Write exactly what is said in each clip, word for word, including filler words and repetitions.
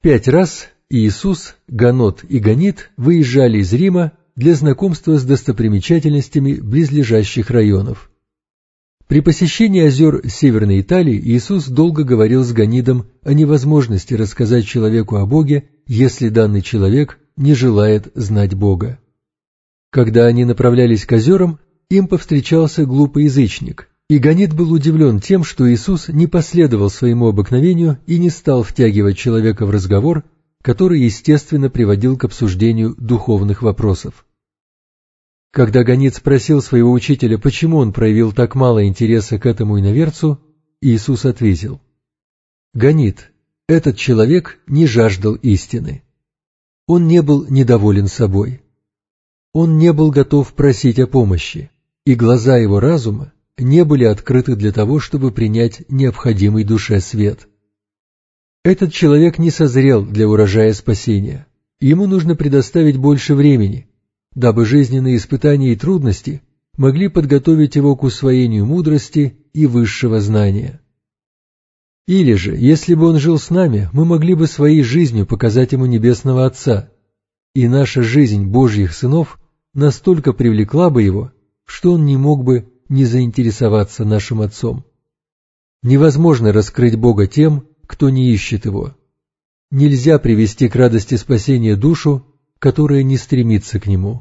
Пять раз Иисус, Ганот и Ганит выезжали из Рима для знакомства с достопримечательностями близлежащих районов. При посещении озер Северной Италии Иисус долго говорил с Ганидом о невозможности рассказать человеку о Боге, если данный человек не желает знать Бога. Когда они направлялись к озерам, им повстречался глупый язычник, и Ганит был удивлен тем, что Иисус не последовал своему обыкновению и не стал втягивать человека в разговор, который, естественно, приводил к обсуждению духовных вопросов. Когда Ганит спросил своего учителя, почему он проявил так мало интереса к этому иноверцу, Иисус ответил: «Ганит, этот человек не жаждал истины. Он не был недоволен собой. Он не был готов просить о помощи, и глаза его разума не были открыты для того, чтобы принять необходимый душе свет. Этот человек не созрел для урожая спасения. Ему нужно предоставить больше времени, дабы жизненные испытания и трудности могли подготовить его к усвоению мудрости и высшего знания. Или же, если бы он жил с нами, мы могли бы своей жизнью показать ему Небесного Отца, и наша жизнь Божьих сынов настолько привлекла бы его, что он не мог бы не заинтересоваться нашим Отцом. Невозможно раскрыть Бога тем, кто не ищет Его. Нельзя привести к радости спасения душу, которая не стремится к Нему.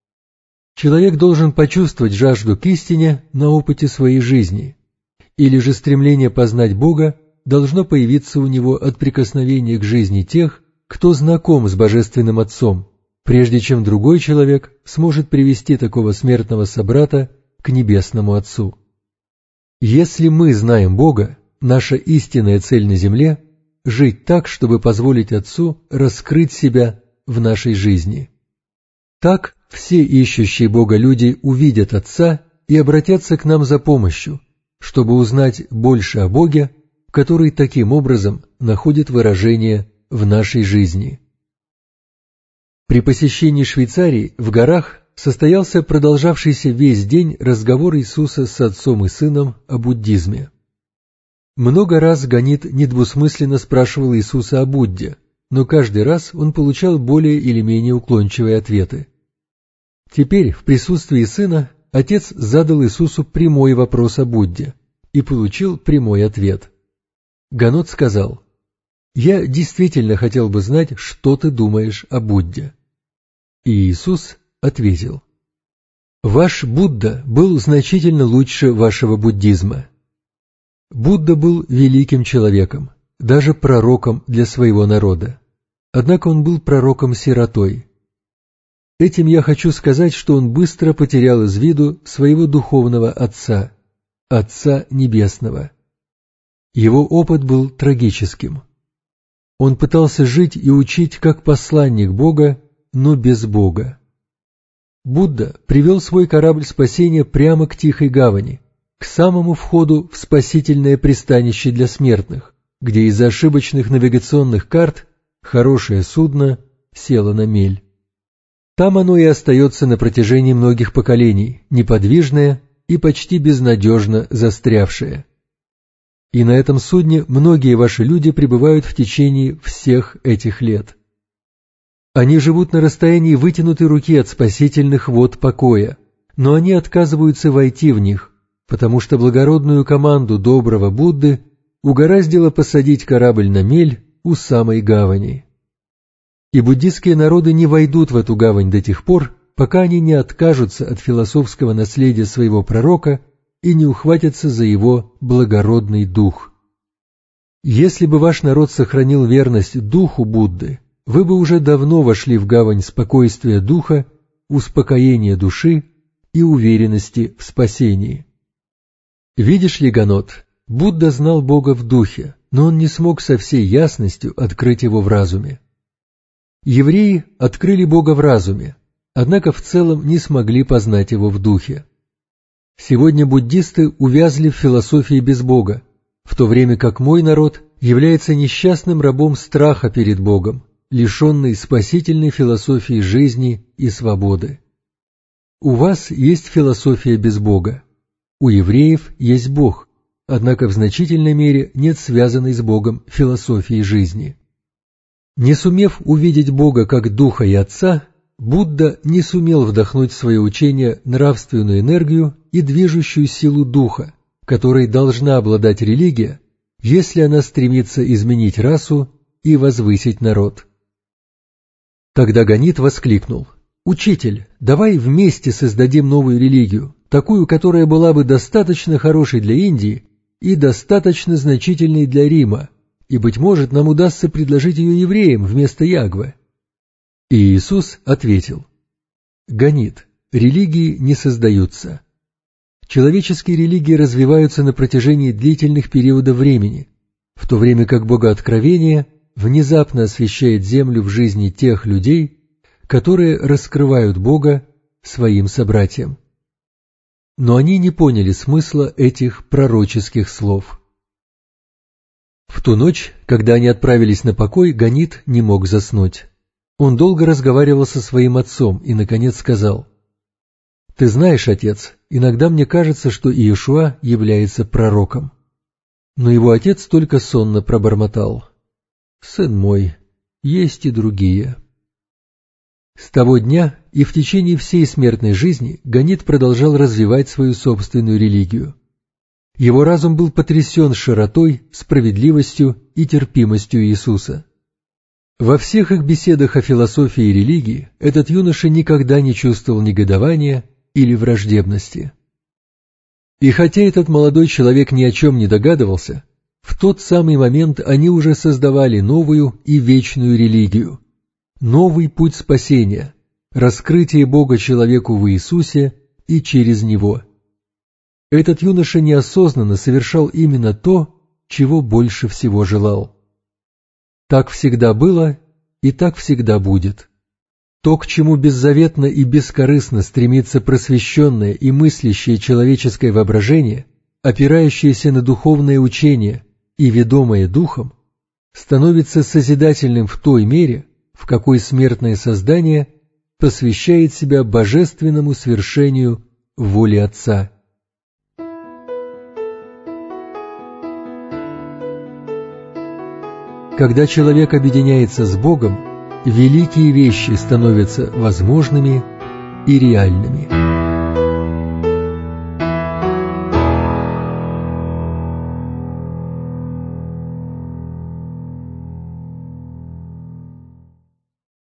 Человек должен почувствовать жажду к истине на опыте своей жизни, или же стремление познать Бога должно появиться у него от прикосновения к жизни тех, кто знаком с Божественным Отцом, прежде чем другой человек сможет привести такого смертного собрата к Небесному Отцу. Если мы знаем Бога, наша истинная цель на земле – жить так, чтобы позволить Отцу раскрыть себя в нашей жизни. Так все ищущие Бога люди увидят Отца и обратятся к нам за помощью, чтобы узнать больше о Боге, который таким образом находит выражение в нашей жизни. При посещении Швейцарии в горах состоялся продолжавшийся весь день разговор Иисуса с Отцом и Сыном о буддизме. Много раз Ганит недвусмысленно спрашивал Иисуса о Будде, но каждый раз он получал более или менее уклончивые ответы. Теперь, в присутствии Сына, Отец задал Иисусу прямой вопрос о Будде и получил прямой ответ. Ганот сказал: «Я действительно хотел бы знать, что ты думаешь о Будде». И Иисус ответил: «Ваш Будда был значительно лучше вашего буддизма». Будда был великим человеком, даже пророком для своего народа. Однако он был пророком-сиротой. Этим я хочу сказать, что он быстро потерял из виду своего духовного Отца, Отца Небесного. Его опыт был трагическим. Он пытался жить и учить как посланник Бога, но без Бога. Будда привел свой корабль спасения прямо к Тихой гавани, к самому входу в спасительное пристанище для смертных, где из-за ошибочных навигационных карт хорошее судно село на мель. Там оно и остается на протяжении многих поколений, неподвижное и почти безнадежно застрявшее. И на этом судне многие ваши люди пребывают в течение всех этих лет. Они живут на расстоянии вытянутой руки от спасительных вод покоя, но они отказываются войти в них, потому что благородную команду доброго Будды угораздило посадить корабль на мель у самой гавани. И буддистские народы не войдут в эту гавань до тех пор, пока они не откажутся от философского наследия своего пророка и не ухватятся за его благородный дух. Если бы ваш народ сохранил верность духу Будды, вы бы уже давно вошли в гавань спокойствия духа, успокоения души и уверенности в спасении. Видишь ли, Ганот, Будда знал Бога в духе, но он не смог со всей ясностью открыть его в разуме. Евреи открыли Бога в разуме, однако в целом не смогли познать его в духе. Сегодня буддисты увязли в философии без Бога, в то время как мой народ является несчастным рабом страха перед Богом, лишенный спасительной философии жизни и свободы. У вас есть философия без Бога, у евреев есть Бог, однако в значительной мере нет связанной с Богом философии жизни. Не сумев увидеть Бога как Духа и Отца, Будда не сумел вдохнуть в свое учение нравственную энергию и движущую силу Духа, которой должна обладать религия, если она стремится изменить расу и возвысить народ. Тогда Ганит воскликнул: «Учитель, давай вместе создадим новую религию, такую, которая была бы достаточно хорошей для Индии и достаточно значительной для Рима, и, быть может, нам удастся предложить ее евреям вместо Ягвы». И Иисус ответил: «Ганит, религии не создаются. Человеческие религии развиваются на протяжении длительных периодов времени, в то время как богооткровение внезапно освещает землю в жизни тех людей, которые раскрывают Бога своим собратьям». Но они не поняли смысла этих пророческих слов. В ту ночь, когда они отправились на покой, Ганит не мог заснуть. Он долго разговаривал со своим отцом и, наконец, сказал: «Ты знаешь, отец, иногда мне кажется, что Иешуа является пророком». Но его отец только сонно пробормотал: «Сын мой, есть и другие». С того дня и в течение всей смертной жизни Ганит продолжал развивать свою собственную религию. Его разум был потрясен широтой, справедливостью и терпимостью Иисуса. Во всех их беседах о философии и религии этот юноша никогда не чувствовал негодования или враждебности. И хотя этот молодой человек ни о чем не догадывался, в тот самый момент они уже создавали новую и вечную религию, новый путь спасения, раскрытие Бога человеку в Иисусе и через Него. Этот юноша неосознанно совершал именно то, чего больше всего желал. Так всегда было и так всегда будет. То, к чему беззаветно и бескорыстно стремится просвещенное и мыслящее человеческое воображение, опирающееся на духовное учение и ведомое Духом, становится созидательным в той мере, в какой смертное создание посвящает себя божественному свершению воли Отца. Когда человек объединяется с Богом, великие вещи становятся возможными и реальными.